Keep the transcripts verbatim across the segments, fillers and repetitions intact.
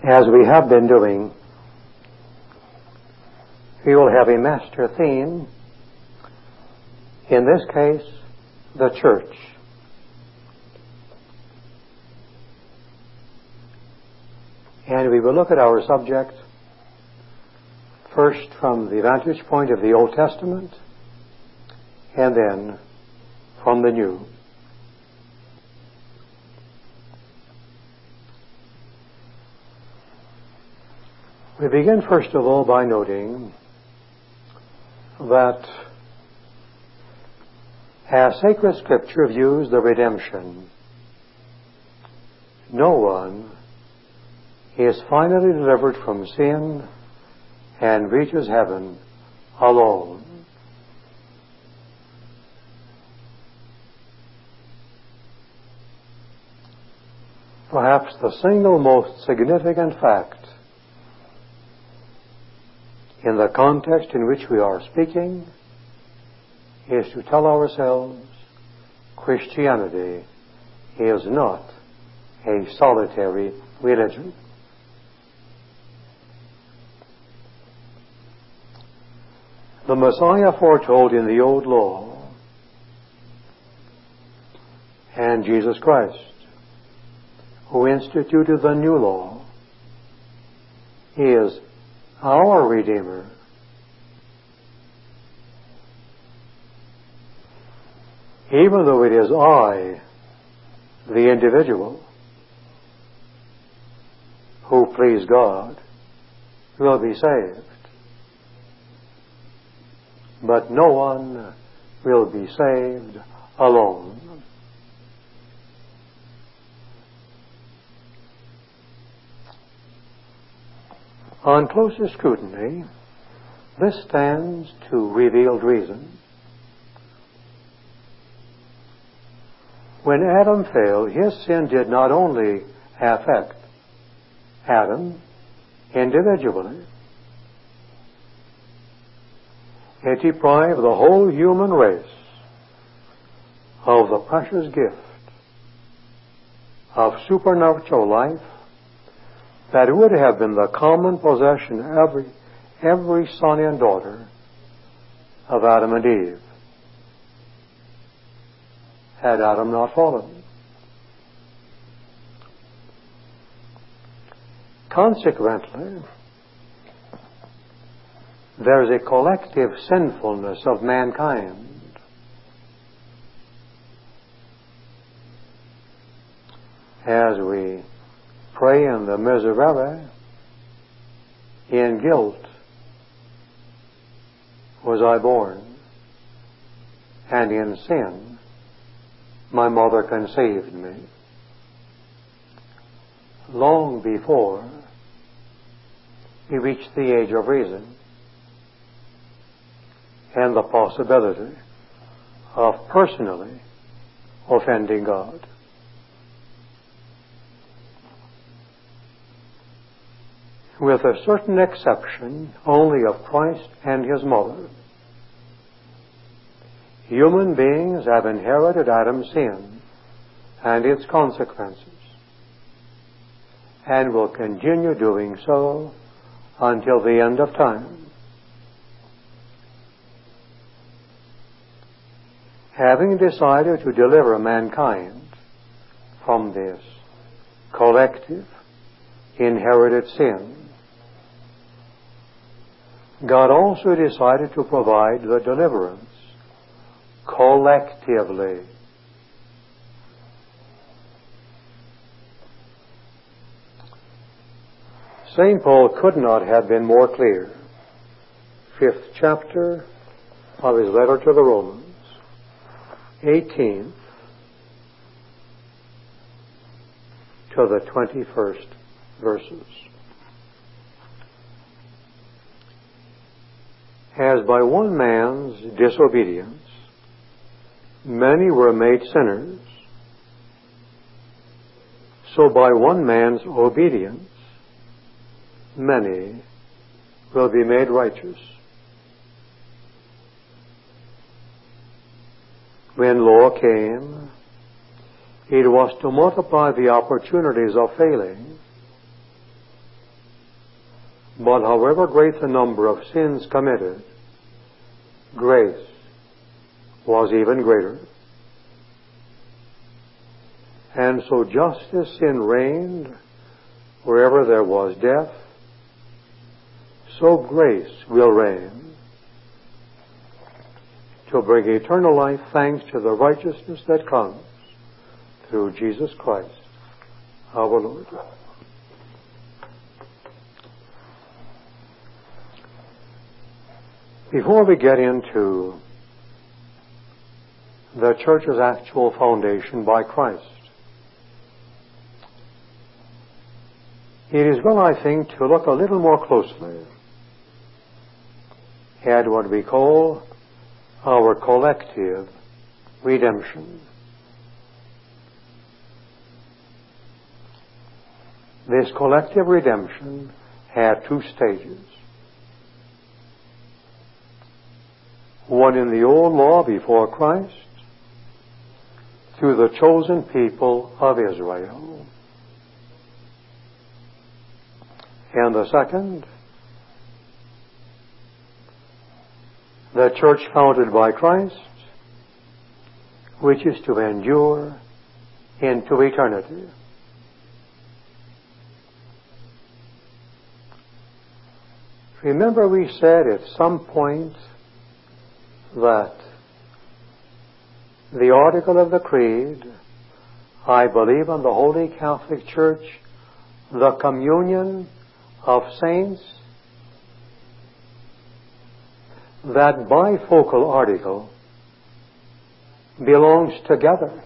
as we have been doing, we will have a master theme, in this case, the church. And we will look at our subject first from the vantage point of the Old Testament, and then from the New. We begin first of all by noting that as sacred Scripture views the redemption, no one is finally delivered from sin and reaches heaven alone. Perhaps the single most significant fact in the context in which we are speaking is to tell ourselves Christianity is not a solitary religion. The Messiah foretold in the Old Law and Jesus Christ, who instituted the New Law, is our Redeemer. Even though it is I, the individual, who please God, will be saved. But no one will be saved alone. On closer scrutiny, this stands to revealed reason. When Adam failed, his sin did not only affect Adam individually, it deprived the whole human race of the precious gift of supernatural life that would have been the common possession of every, every son and daughter of Adam and Eve, had Adam not fallen. Consequently, there is a collective sinfulness of mankind. As we pray in the Miserere, in guilt was I born, and in sin my mother conceived me. Long before we reached the age of reason and the possibility of personally offending God. With a certain exception only of Christ and His mother, human beings have inherited Adam's sin and its consequences, and will continue doing so until the end of time. Having decided to deliver mankind from this collective inherited sin, God also decided to provide the deliverance collectively. Saint Paul could not have been more clear. Fifth chapter of his letter to the Romans, eighteenth to the twenty-first verses. As by one man's disobedience many were made sinners, so by one man's obedience many will be made righteous. When law came, it was to multiply the opportunities of failing, But however great the number of sins committed, grace was even greater. And so just as sin reigned wherever there was death, so grace will reign to bring eternal life thanks to the righteousness that comes through Jesus Christ, our Lord. Before we get into the church's actual foundation by Christ, it is well, I think, to look a little more closely at what we call our collective redemption. This collective redemption had two stages. One in the old law before Christ, through the chosen people of Israel. And the second, the church founded by Christ, which is to endure into eternity. Remember, we said at some point that the article of the Creed, I believe in the Holy Catholic Church, the communion of saints, that bifocal article belongs together.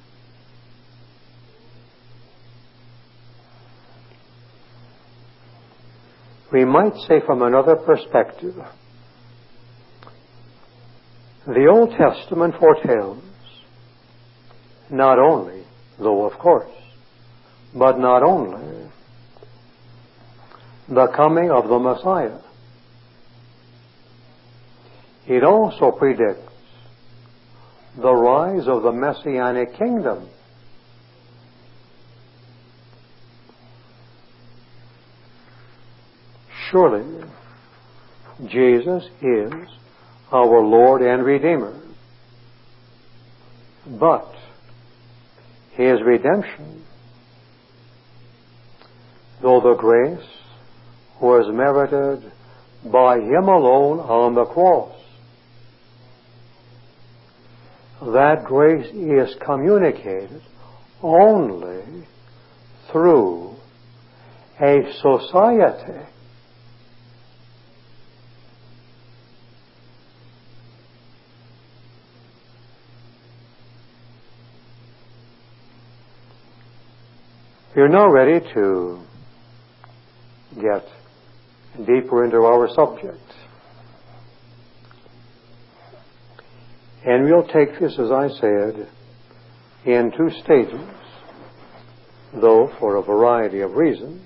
We might say from another perspective, the Old Testament foretells not only, though of course, but not only the coming of the Messiah. It also predicts the rise of the Messianic kingdom. Surely, Jesus is our Lord and Redeemer. But His redemption, though the grace was merited by Him alone on the cross, that grace is communicated only through a society we are now ready to get deeper into our subject. And we'll take this, as I said, in two stages, though for a variety of reasons,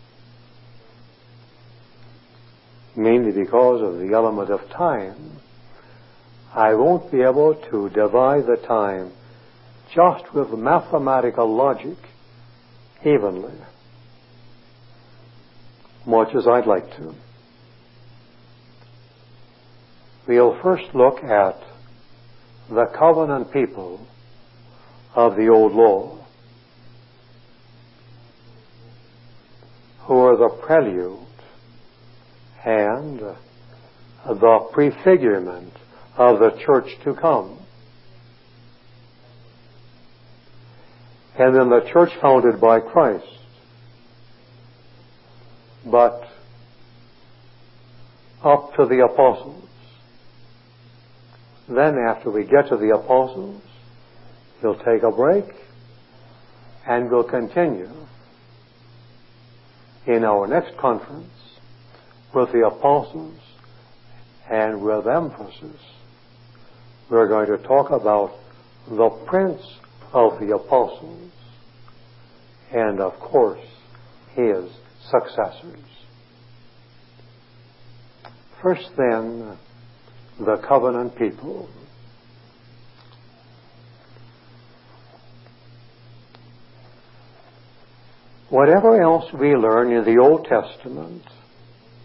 mainly because of the element of time. I won't be able to divide the time just with mathematical logic evenly, much as I'd like to. We'll first look at the covenant people of the old law, who are the prelude and the prefigurement of the church to come. And then the church founded by Christ. But up to the apostles. Then after we get to the apostles, we'll take a break and we'll continue in our next conference with the apostles, and with emphasis we're going to talk about the prince of the apostles and, of course, his successors. First, then, the covenant people. Whatever else we learn in the Old Testament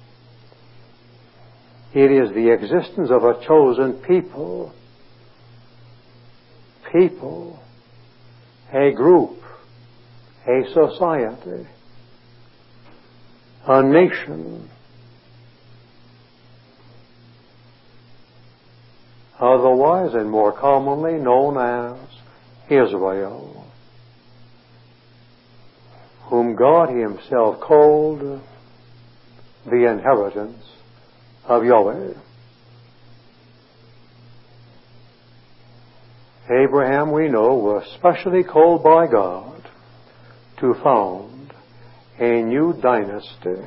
It is the existence of a chosen people, people, a group, a society, a nation, otherwise and more commonly known as Israel, whom God Himself called the inheritance of Yahweh. Abraham, we know, was specially called by God to found a new dynasty.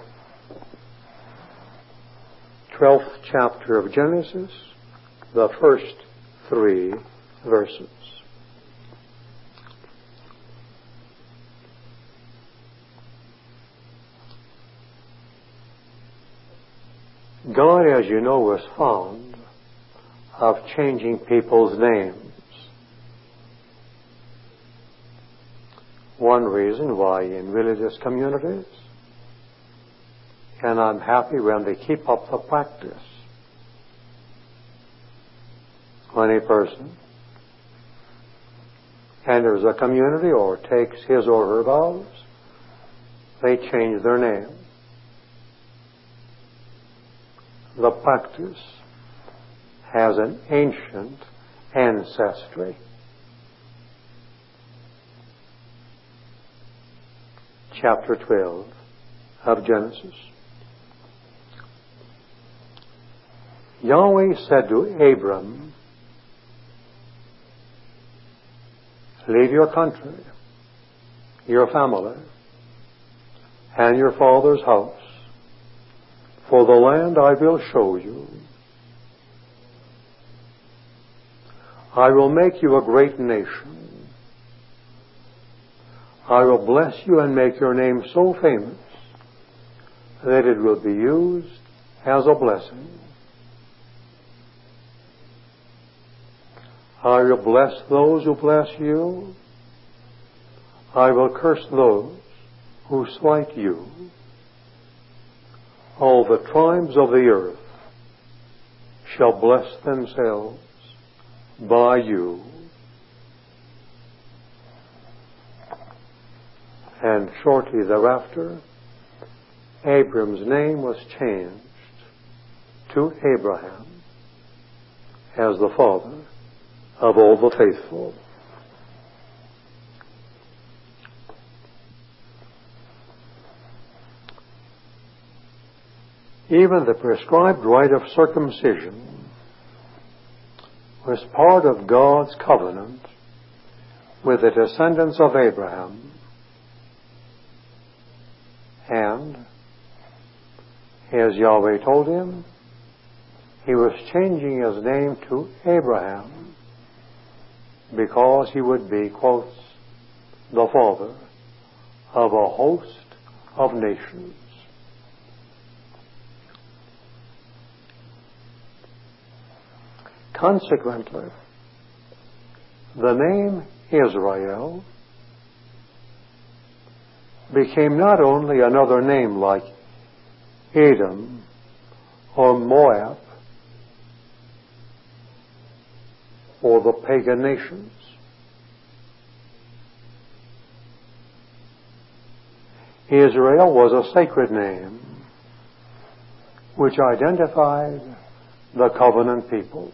Twelfth chapter of Genesis, the first three verses. God, as you know, was fond of changing people's names. One reason why in religious communities, and I'm happy when they keep up the practice, when a person enters a community or takes his or her vows, they change their name. The practice has an ancient ancestry. Chapter twelve of Genesis. Yahweh said to Abram, leave your country, your family, and your father's house, for the land I will show you. I will make you a great nation. I will bless you and make your name so famous that it will be used as a blessing. I will bless those who bless you. I will curse those who slight you. All the tribes of the earth shall bless themselves by you. And shortly thereafter, Abram's name was changed to Abraham as the father of all the faithful. Even the prescribed rite of circumcision was part of God's covenant with the descendants of Abraham. And, as Yahweh told him, he was changing his name to Abraham because he would be, quotes, the father of a host of nations. Consequently, the name Israel became not only another name like Edom or Moab or the pagan nations. Israel was a sacred name which identified the covenant people.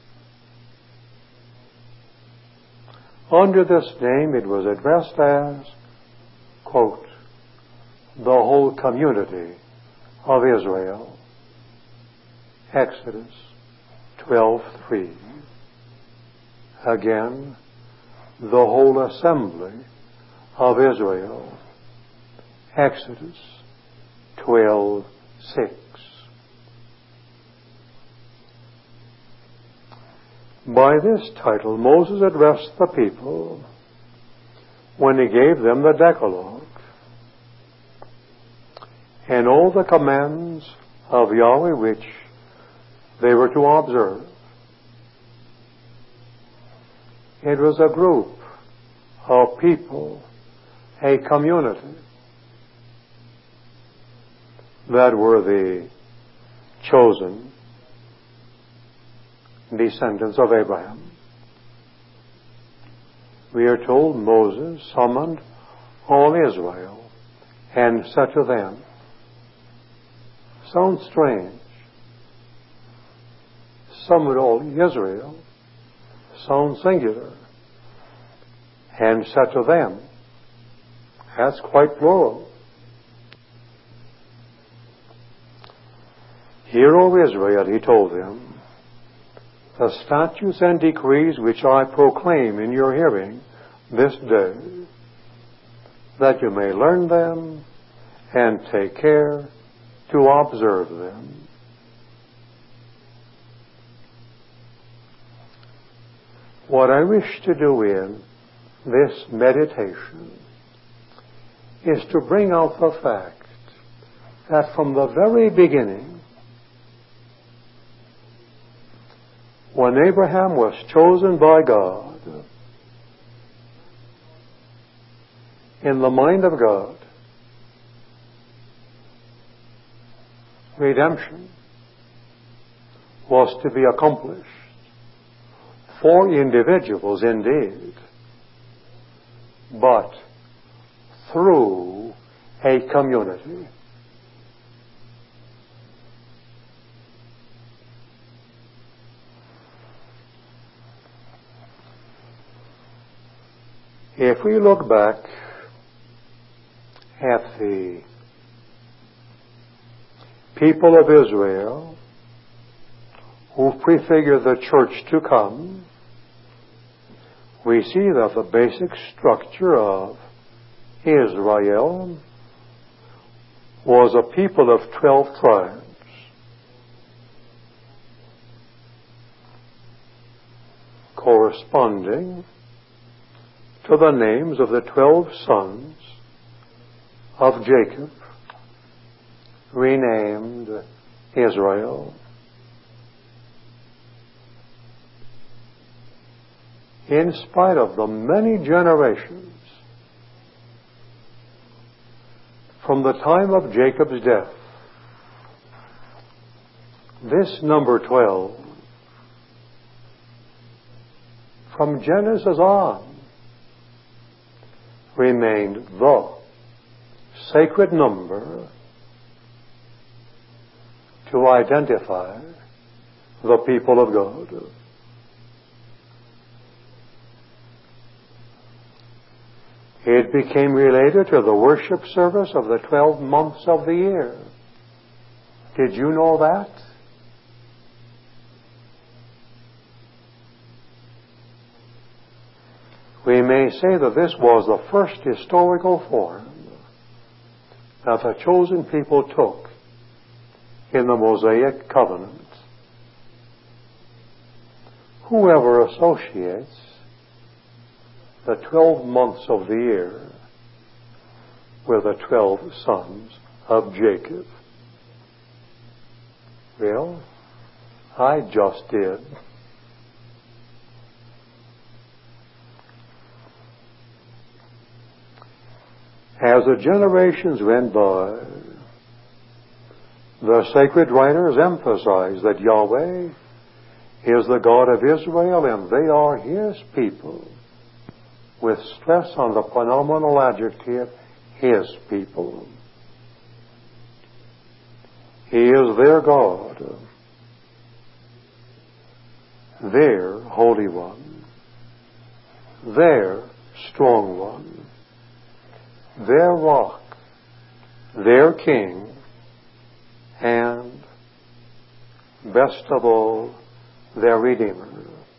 Under this name it was addressed as, quote, the whole community of Israel. Exodus twelve three. Again, the whole assembly of Israel. Exodus twelve six. By this title, Moses addressed the people when he gave them the Decalogue and all the commands of Yahweh which they were to observe. It was a group of people, a community, that were the chosen descendants of Abraham. We are told Moses summoned all Israel and said to them, sounds strange. Summoned all Israel sounds singular. And said to them, that's quite plural. Hear, O Israel, he told them, the statutes and decrees which I proclaim in your hearing this day, that you may learn them and take care to observe them. What I wish to do in this meditation is to bring out the fact that from the very beginning, when Abraham was chosen by God, in the mind of God, redemption was to be accomplished for individuals indeed, but through a community. If we look back at the people of Israel who prefigure the church to come, we see that the basic structure of Israel was a people of twelve tribes. Corresponding to the names of the twelve sons of Jacob, renamed Israel. In spite of the many generations from the time of Jacob's death, this number twelve, from Genesis on, remained the sacred number to identify the people of God. It became related to the worship service of the twelve months of the year. Did you know that? We may say that this was the first historical form that the chosen people took in the Mosaic covenant. Whoever associates the twelve months of the year with the twelve sons of Jacob. Well, I just did. As the generations went by, the sacred writers emphasize that Yahweh is the God of Israel and they are His people, with stress on the pronominal adjective, His people. He is their God, their Holy One, their Strong One, their Rock, their King, and, best of all, their Redeemer.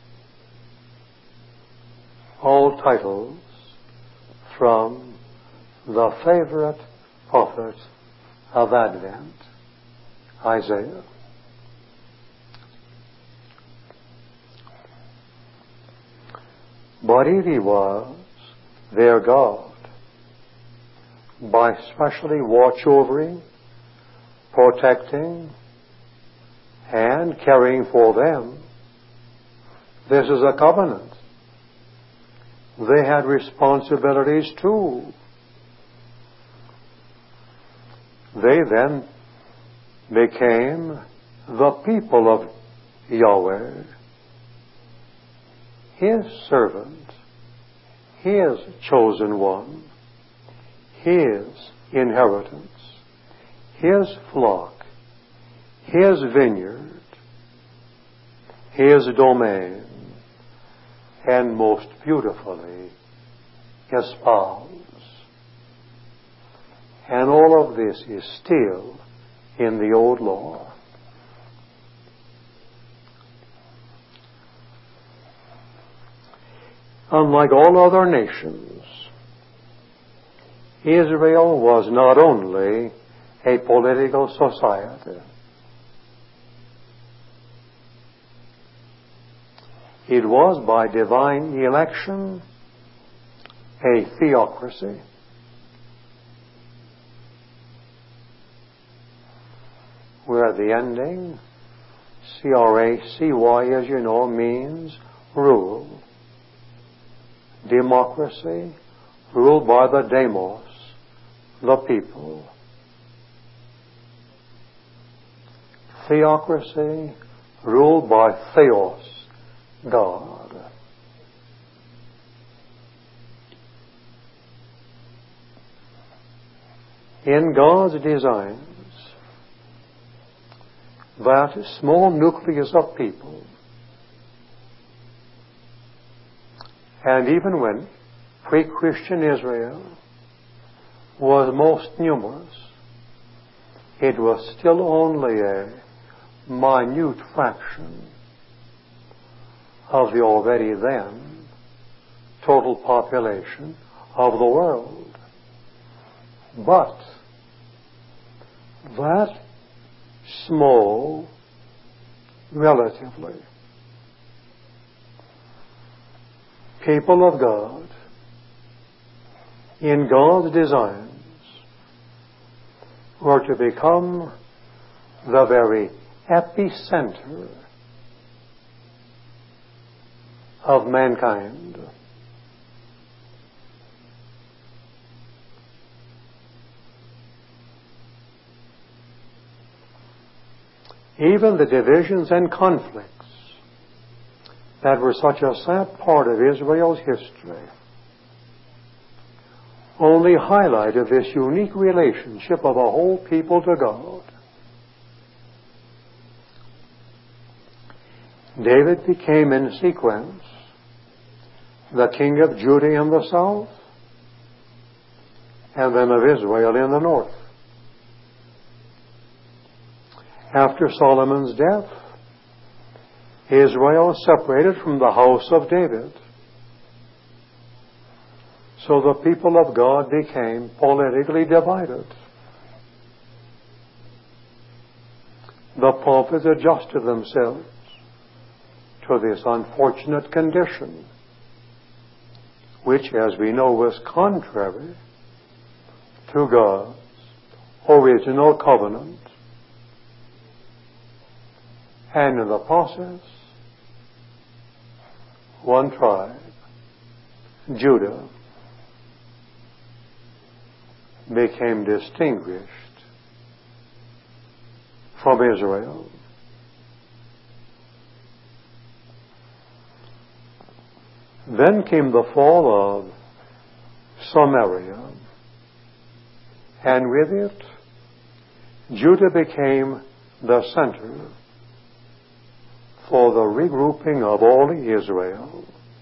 All titles from the favorite prophet of Advent, Isaiah. But He was their God by specially watch overing, protecting, and caring for them. This is a covenant. They had responsibilities too. They then became the people of Yahweh, His servant, His chosen one, His inheritance, His flock, His vineyard, His domain, and most beautifully espouse. And all of this is still in the old law. Unlike all other nations, Israel was not only a political society. It was by divine election a theocracy. Where the ending, C R A C Y, as you know, means rule. Democracy, ruled by the demos, the people. Theocracy, ruled by Theos, God. In God's designs, that small nucleus of people, and even when pre-Christian Israel was most numerous, it was still only a minute fraction of the already then total population of the world. But that small, relatively, people of God, in God's designs, were to become the very epicenter of mankind. Even the divisions and conflicts that were such a sad part of Israel's history only highlighted this unique relationship of a whole people to God. David became in sequence the king of Judah in the south and then of Israel in the north. After Solomon's death, Israel separated from the house of David. So the people of God became politically divided. The prophets adjusted themselves to this unfortunate condition, which, as we know, was contrary to God's original covenant. And in the process, one tribe, Judah, became distinguished from Israel. Then came the fall of Samaria, and with it, Judah became the center for the regrouping of all Israel.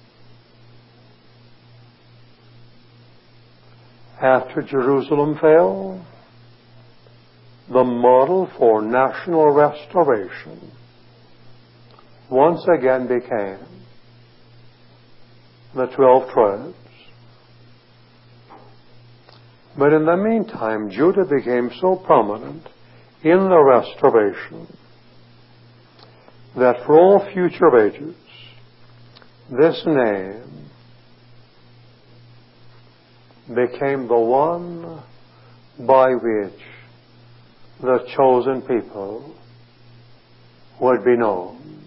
After Jerusalem fell, the model for national restoration once again became the twelve tribes. But in the meantime, Judah became so prominent in the restoration that for all future ages, this name became the one by which the chosen people would be known.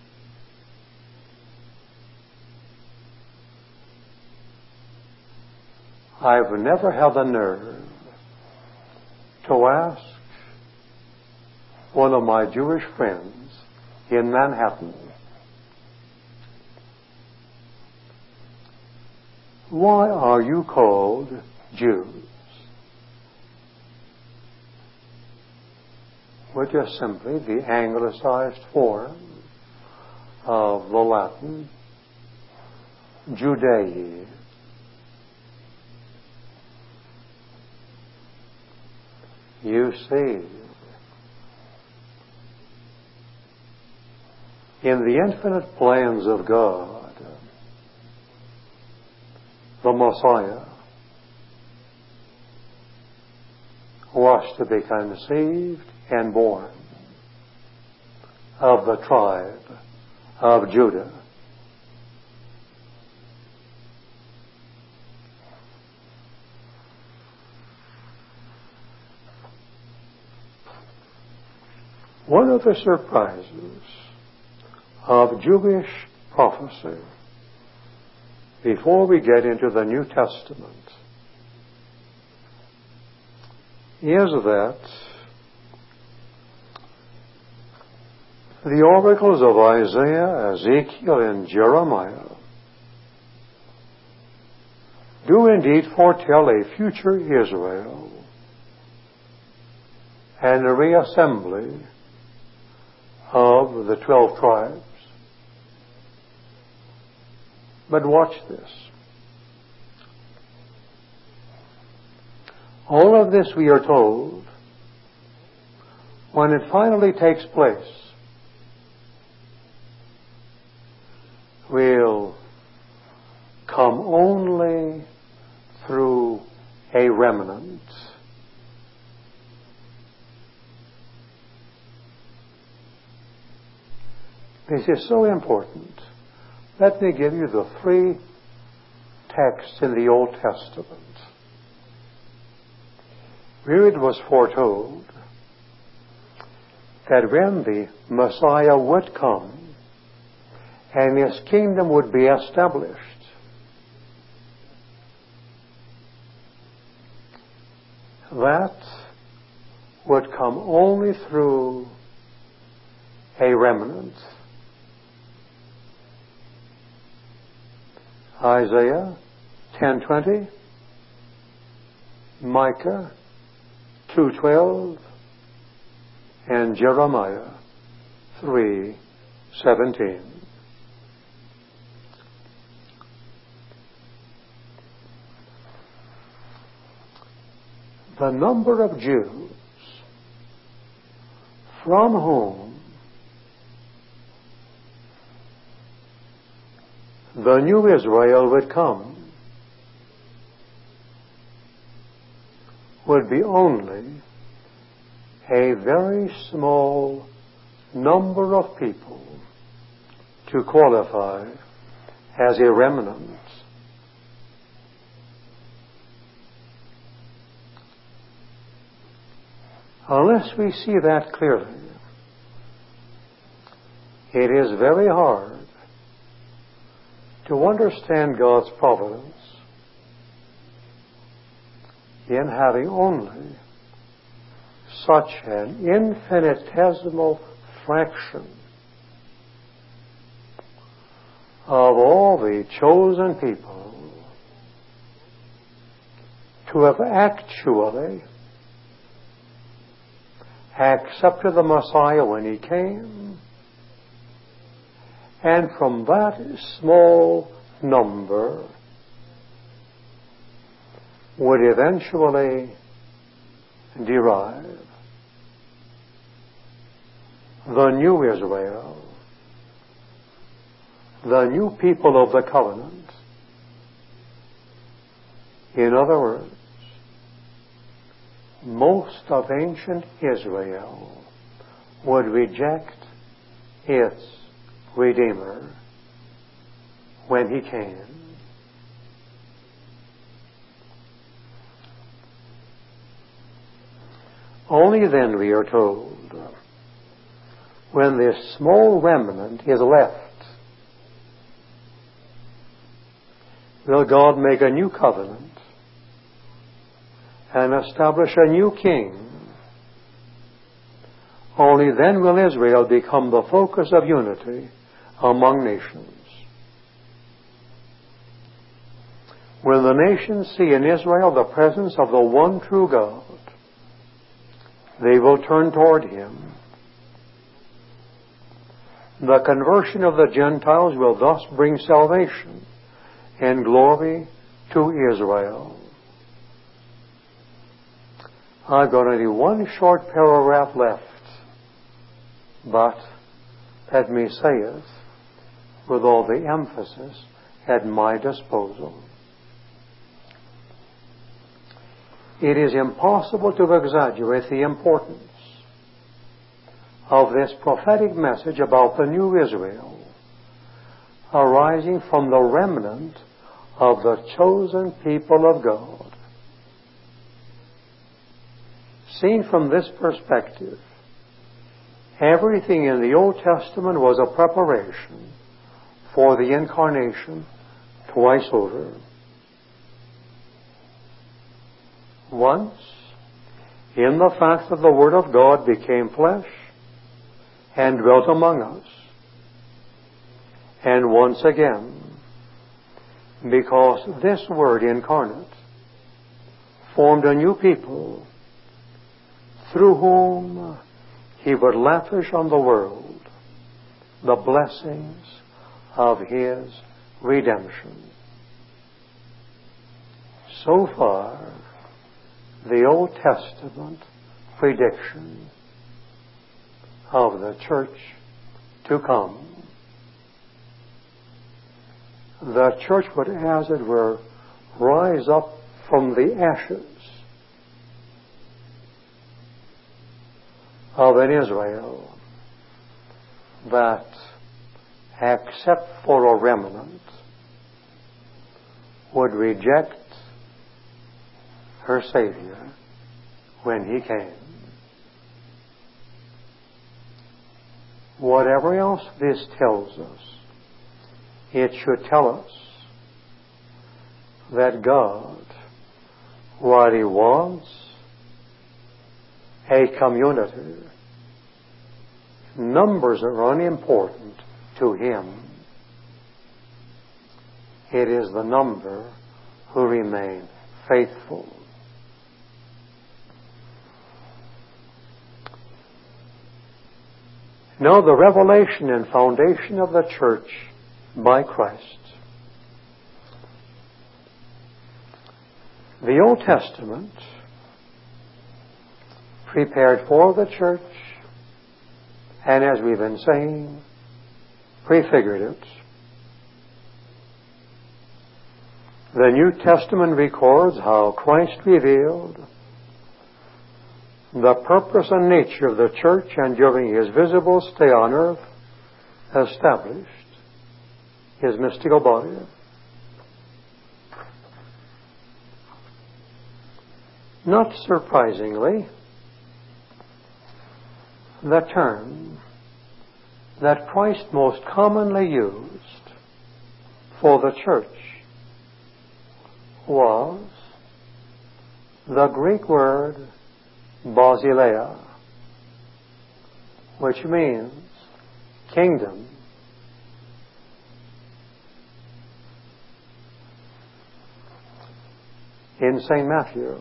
I've never had the nerve to ask one of my Jewish friends in Manhattan, Why are you called Jews? Which is simply the anglicized form of the Latin Judei. You see, in the infinite plans of God, the Messiah was to be conceived and born of the tribe of Judah. One of the surprises of Jewish prophecy before we get into the New Testament is that the oracles of Isaiah, Ezekiel, and Jeremiah do indeed foretell a future Israel and a reassembly of the twelve tribes. But watch this. All of this, we are told, when it finally takes place, will come only through a remnant. This is so important. Let me give you the three texts in the Old Testament where it was foretold that when the Messiah would come and his kingdom would be established, that would come only through a remnant. Isaiah ten twenty, Micah two twelve, and Jeremiah three seventeen. The number of Jews from whom the new Israel would come would be only a very small number of people to qualify as a remnant. Unless we see that clearly, it is very hard to understand God's providence in having only such an infinitesimal fraction of all the chosen people to have actually accepted the Messiah when he came, and from that small number would eventually derive the new Israel, the new people of the covenant. In other words, most of ancient Israel would reject its Redeemer when he came. Only then, we are told, when this small remnant is left, will God make a new covenant and establish a new king. Only then will Israel become the focus of unity among nations. when the nations see in Israel the presence of the one true God, they will turn toward Him. The conversion of the Gentiles will thus bring salvation and glory to Israel. I've got only one short paragraph left, but let me say it with all the emphasis at my disposal. It is impossible to exaggerate the importance of this prophetic message about the new Israel arising from the remnant of the chosen people of God. Seen from this perspective, everything in the Old Testament was a preparation for the incarnation twice over. Once, in the fact that the Word of God became flesh and dwelt among us. And once again, because this Word incarnate formed a new people through whom He would lavish on the world the blessings of His redemption. So far, the Old Testament prediction of the church to come. The church would, as it were, rise up from the ashes of an Israel that, except for a remnant, would reject her Savior when He came. Whatever else this tells us, it should tell us that God, while He wants a community, numbers are unimportant to Him. It is the number who remain faithful. Now, the revelation and foundation of the church by Christ. The Old Testament prepared for the church, and as we've been saying, prefigured it. The New Testament records how Christ revealed the purpose and nature of the church, and during His visible stay on earth, established His mystical body. Not surprisingly, the term that Christ most commonly used for the church was the Greek word basileia, which means kingdom. In Saint Matthew,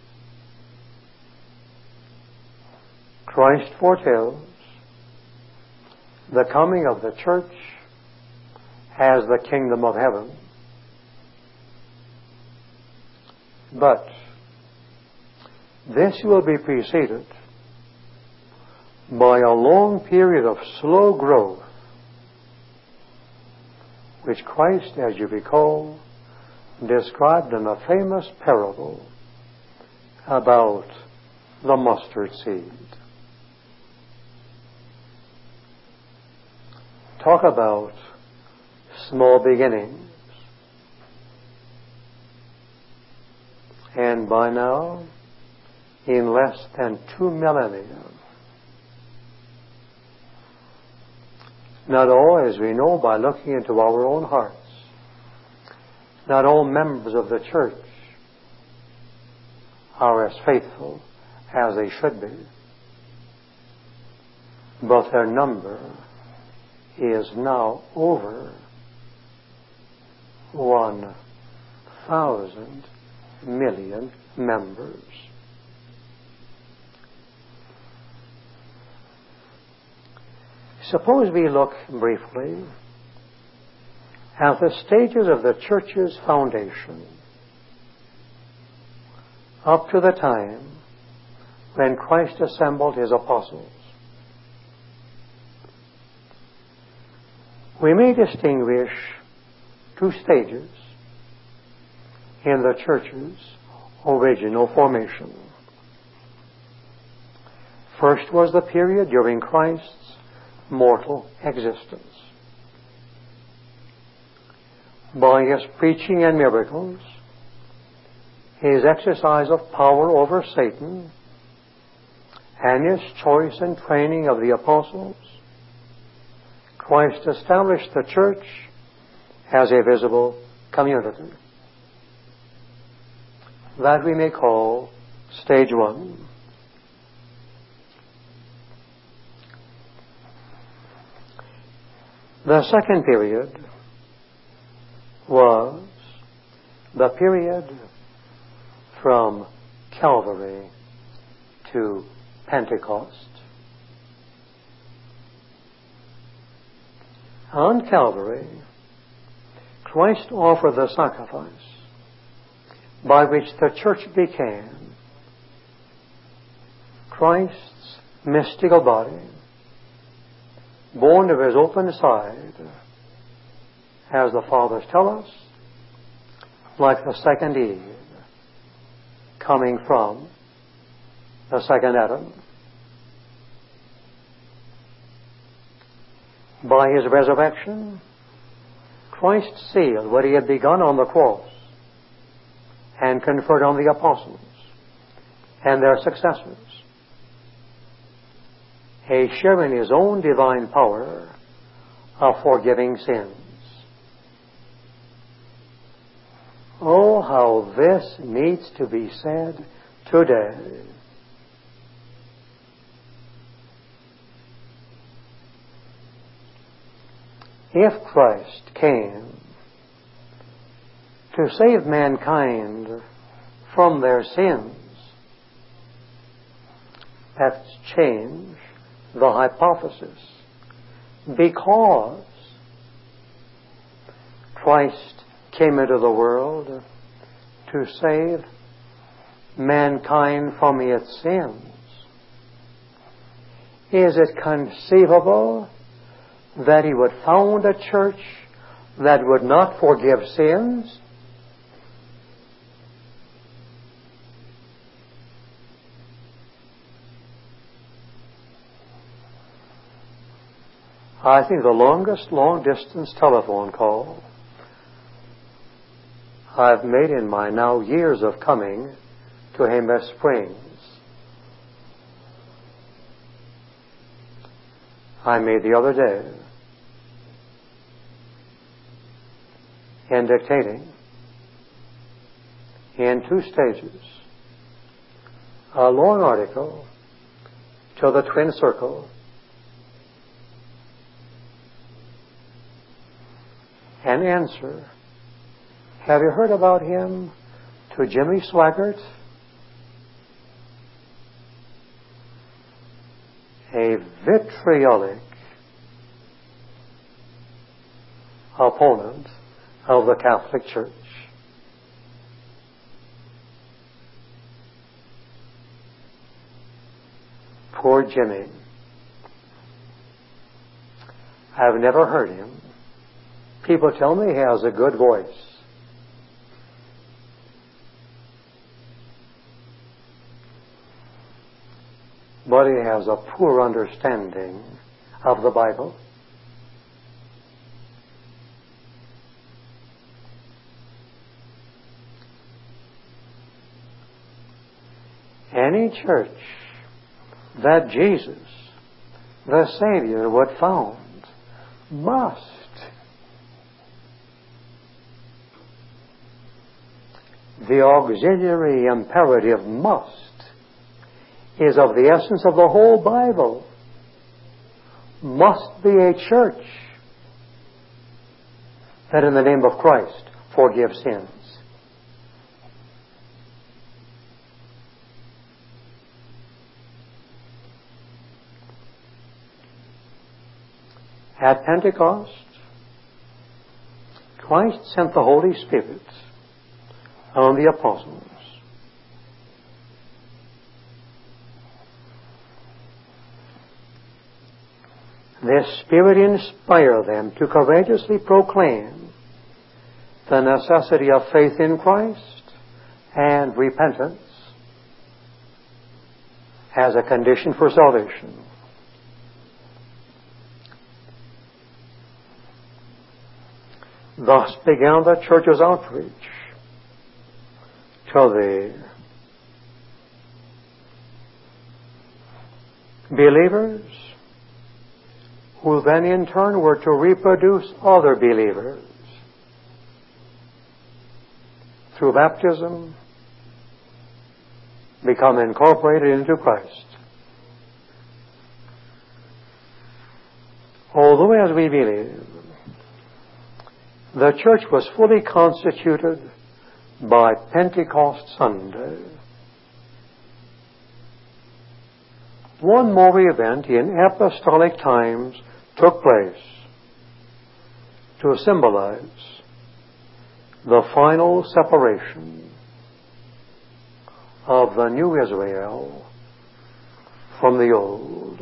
Christ foretells the coming of the church as the kingdom of heaven. But this will be preceded by a long period of slow growth, which Christ, as you recall, described in a famous parable about the mustard seed. Talk about small beginnings. And by now, in less than two millennia, not all, as we know by looking into our own hearts, not all members of the church are as faithful as they should be, but their number is now over one thousand million members. Suppose we look briefly at the stages of the church's foundation up to the time when Christ assembled his apostles. We may distinguish two stages in the church's original formation. First was the period during Christ's mortal existence. By his preaching and miracles, his exercise of power over Satan, and his choice and training of the apostles, Christ established the church as a visible community. That we may call stage one. The second period was the period from Calvary to Pentecost. On Calvary, Christ offered the sacrifice by which the church became Christ's mystical body, born of his open side, as the Fathers tell us, like the second Eve, coming from the second Adam. By his resurrection, Christ sealed what he had begun on the cross and conferred on the apostles and their successors a share in his own divine power of forgiving sins. Oh, how this needs to be said today. If Christ came to save mankind from their sins, let's change the hypothesis. Because Christ came into the world to save mankind from its sins, is it conceivable that he would found a church that would not forgive sins? I think the longest long-distance telephone call I've made in my now years of coming to Jemez Springs, I made the other day in dictating in two stages a long article to the Twin Circle, an answer. Have you heard about him? To Jimmy Swaggart, a vitriolic opponent of the Catholic Church. Poor Jimmy. I've never heard him. People tell me he has a good voice. But he has a poor understanding of the Bible. Any church that Jesus, the Savior, would found must the auxiliary imperative must is of the essence of the whole Bible. Must be a church that in the name of Christ forgives sins. At Pentecost, Christ sent the Holy Spirit on the apostles. This Spirit inspired them to courageously proclaim the necessity of faith in Christ and repentance as a condition for salvation. Thus began the church's outreach to the believers, who then in turn were to reproduce other believers through baptism, become incorporated into Christ. Although, as we believe, the church was fully constituted by Pentecost Sunday, one more event in apostolic times took place to symbolize the final separation of the new Israel from the old.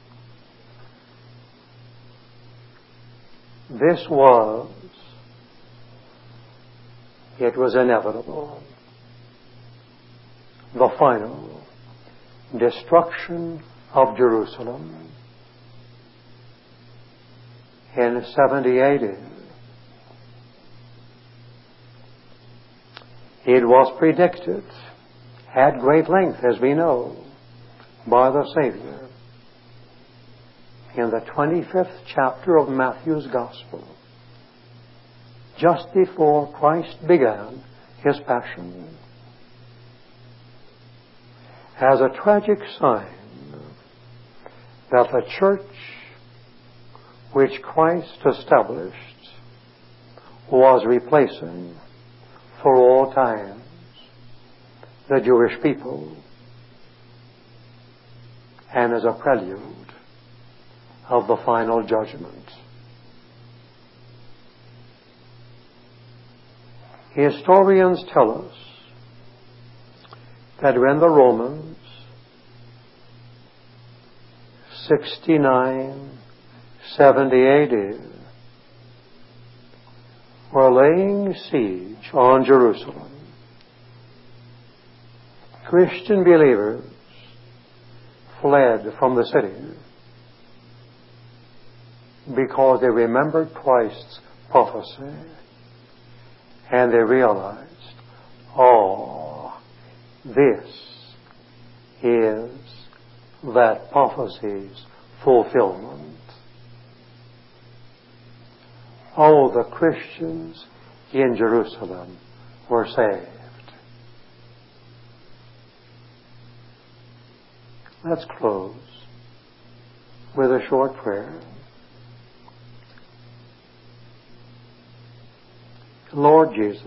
This was, it was inevitable, the final destruction of Jerusalem in seventy A D. It was predicted at great length, as we know, by the Savior in the twenty-fifth chapter of Matthew's Gospel, just before Christ began His passion, as a tragic sign that the church which Christ established was replacing for all times the Jewish people, and as a prelude of the final judgment. Historians tell us that when the Romans, sixty-nine, seventy A D, were laying siege on Jerusalem, Christian believers fled from the city because they remembered Christ's prophecy, and they realized, oh, this is that prophecy's fulfillment. Oh, the Christians in Jerusalem were saved. Let's close with a short prayer. Lord Jesus,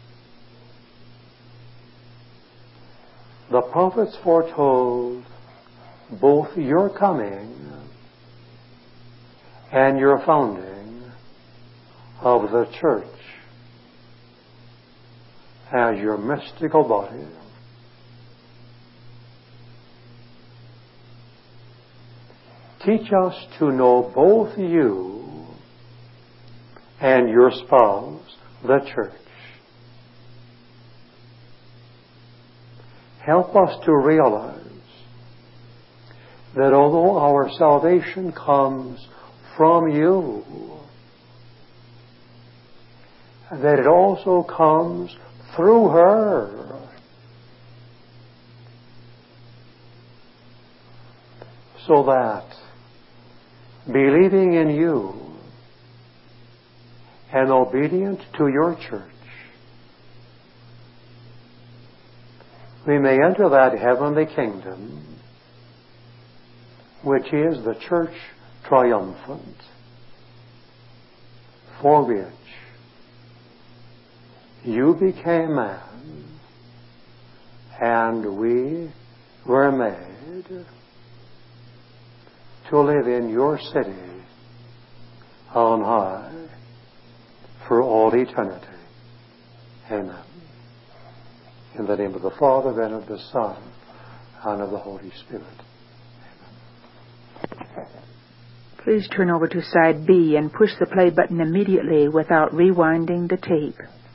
the prophets foretold both your coming and your founding of the church as your mystical body. Teach us to know both you and your spouse, the church. Help us to realize that although our salvation comes from you, that it also comes through her. So that, believing in you and obedient to your church, we may enter that heavenly kingdom which is the church triumphant, for which you became man and we were made to live in your city on high for all eternity. Amen. In the name of the Father, and of the Son, and of the Holy Spirit. Amen. Please turn over to side B and push the play button immediately without rewinding the tape.